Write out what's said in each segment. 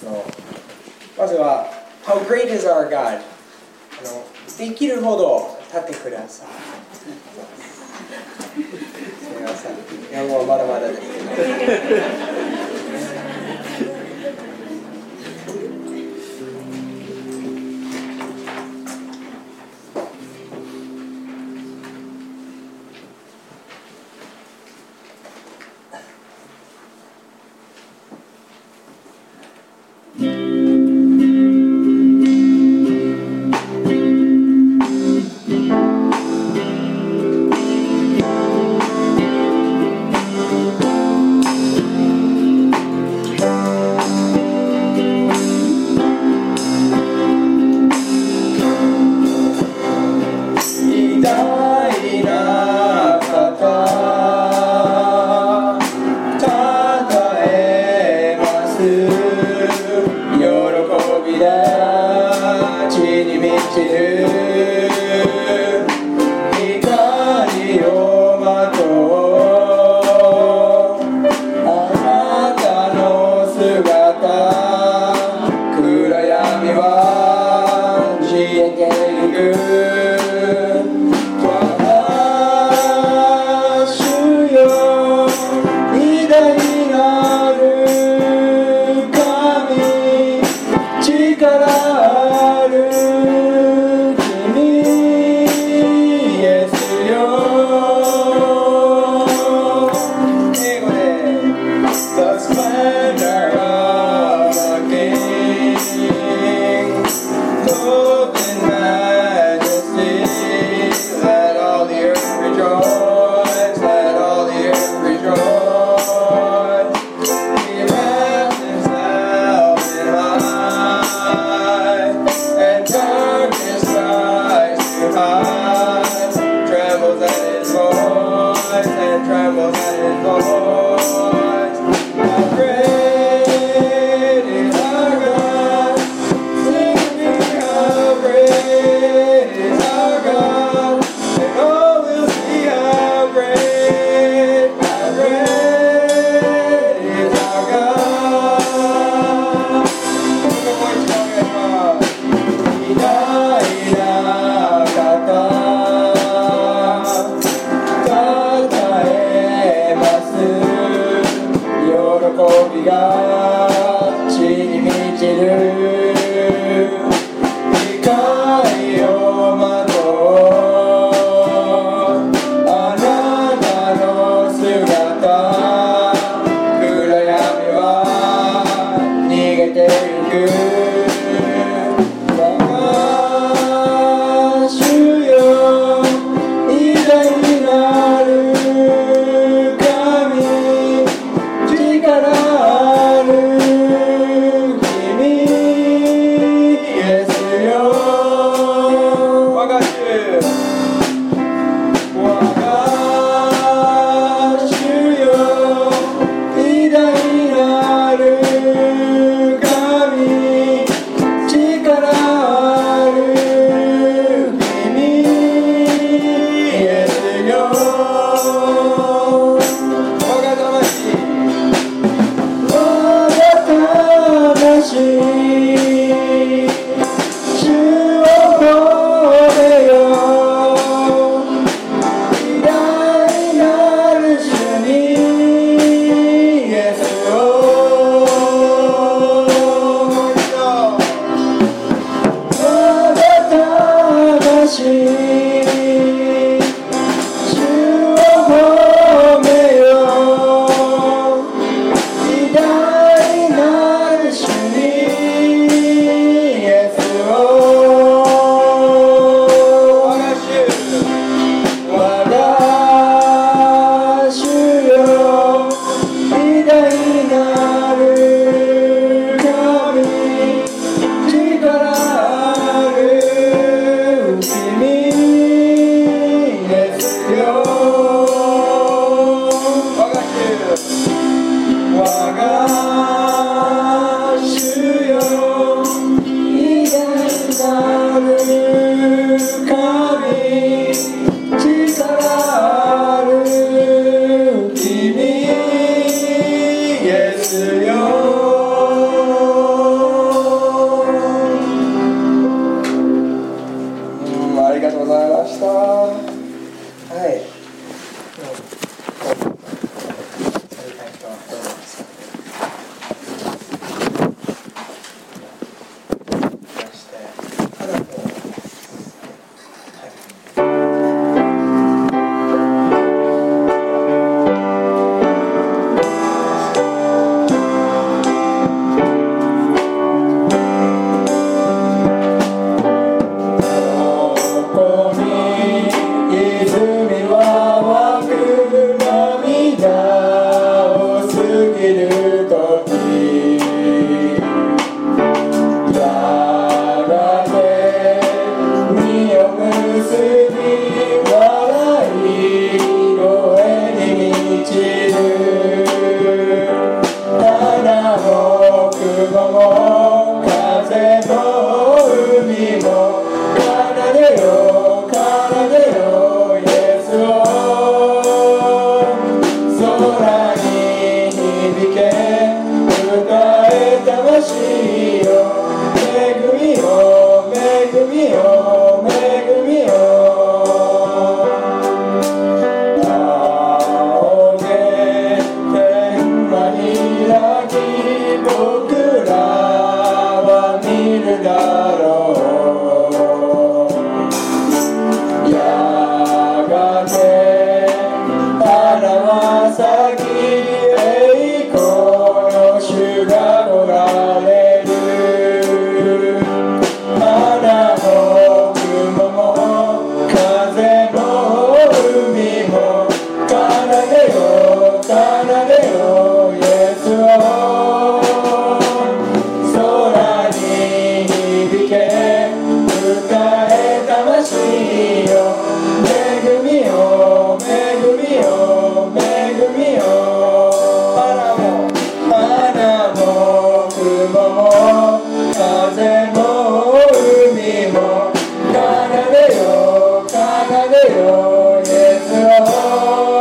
まずは How great is our God? できるほど立ってください。すみません。いやもうまだまだですけど。 神魂よ恵みよ恵みよ恵みよ仰げ天は開き僕らは見るだろうやがて花は咲き栄光の主がおられる花も雲も風も海も奏でよ奏でよイエスを空に響け歌え魂よ恵みよ恵みよ恵みよ花も雲も風も海も奏でよ奏でよイエスを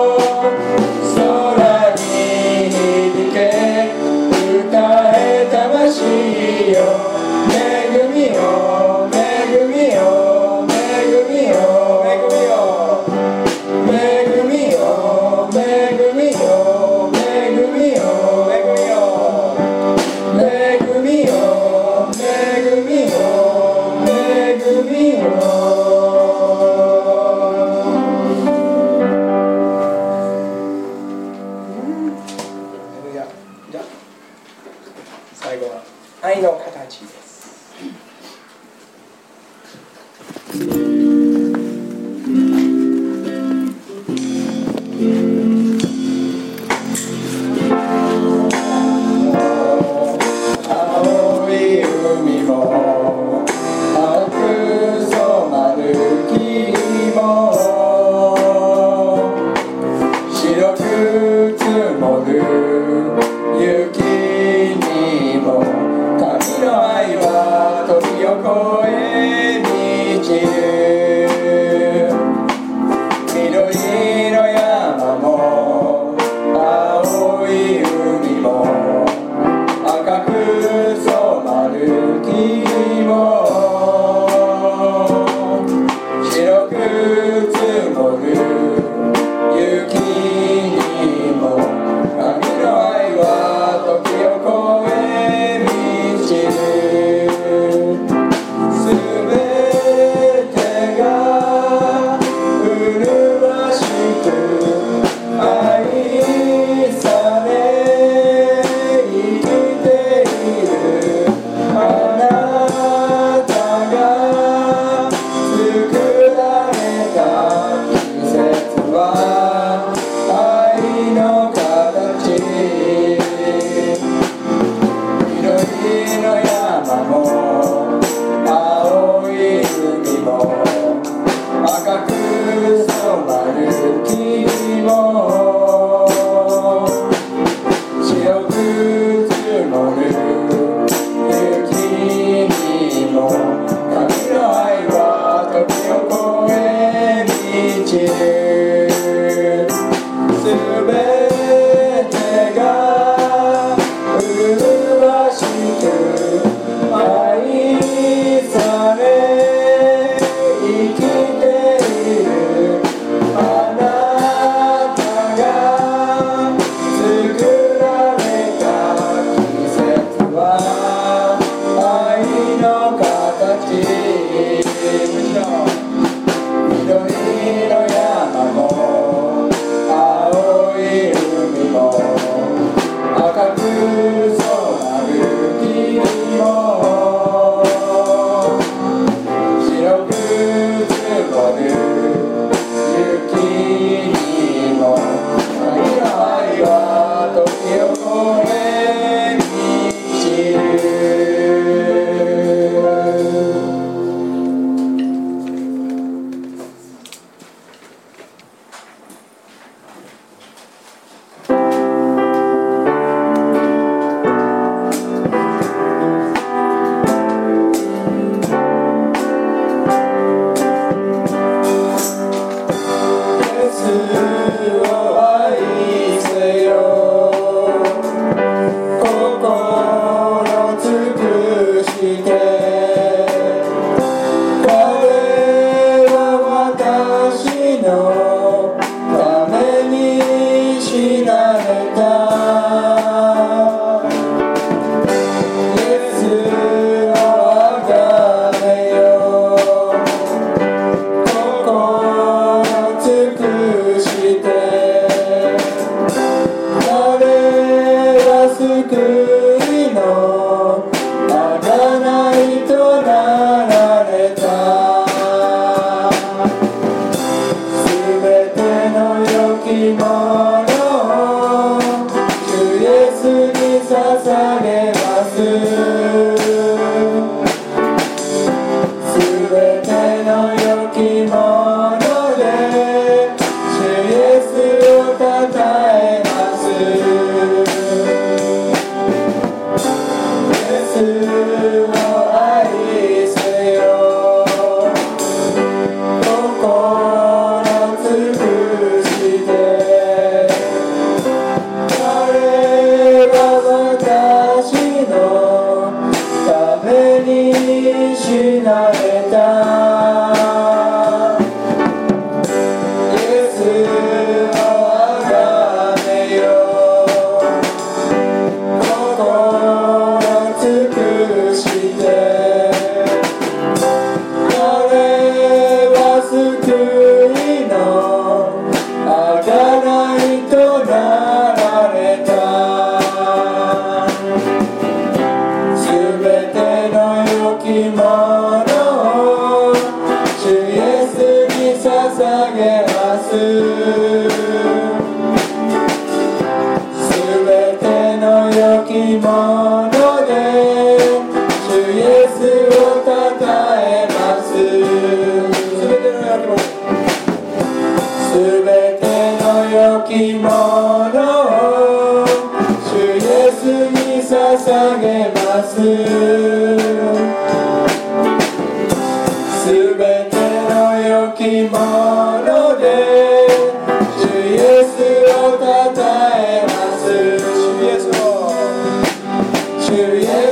空に響け歌え魂よ恵みよ恵みよ恵みよ恵みよ恵みよ恵みよ恵みよ恵みよ恵みよ恵みよ恵みよじゃあ最後は愛の形です。青い海も赤く染まる木も白く積もる雪にも神の愛は時を越え満ちる緑の山も青い海も赤く染まる木も白く積もる雪にも神の愛は時を越え満ちるすべてが麗しく愛され生きているあなたが作られた季節は愛の形緑の山も青い海も赤く染まる木も白く積もる雪にも神の愛は時を越え満ちるすべてが麗しく愛され生きているあなすべての良きもので主イエスをたたえます。イエスを愛せよ、心尽くして彼は私のために死なれた。イエスをあがめよ、心尽くして彼は救いのあがないとなられた。すべての良きものを主イエスに捧げます。すべての良きもので主イエスをたたえます。すべての良きもの、すべての良きものを主イエスに捧げます。すべての良きもので主イエスをたたえます。主イエスを、主イエス